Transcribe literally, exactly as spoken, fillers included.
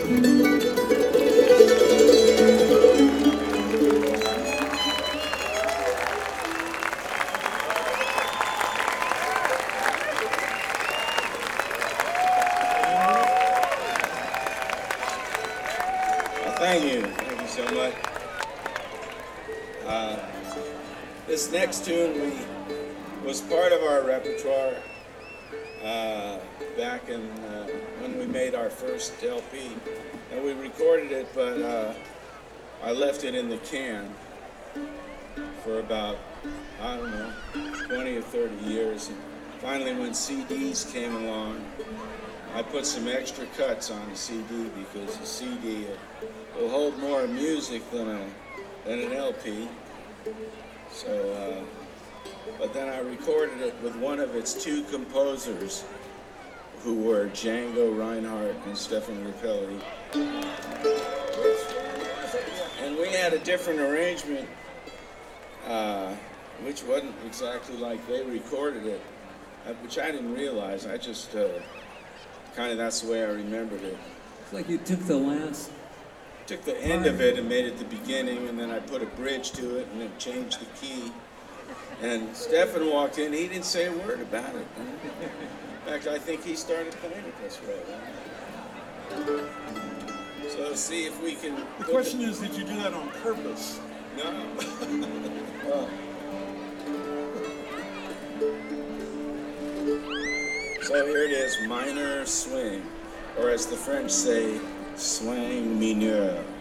Thank you. Thank you so much. Uh, this next tune we, was part of our repertoire uh, back in uh, when we made our first L P. And we recorded it, but uh, I left it in the can for about, I don't know, twenty or thirty years. And finally, when C Ds came along, I put some extra cuts on the C D because the C D will hold more music than a than an L P. So, uh, but then I recorded it with one of its two composers, who were Django Reinhardt and Stefan Grappelli. And we had a different arrangement, uh, which wasn't exactly like they recorded it, uh, which I didn't realize. I just uh, kind of, that's the way I remembered it. It's like you took the last... Took the end of it and made it the beginning, and then I put a bridge to it and then changed the key. And Stefan walked in, he didn't say a word about it. In fact, I think he started playing it this way. So see if we can... The question is, did you do that on purpose? No. Well, so here it is, minor swing, or as the French say, swing mineur.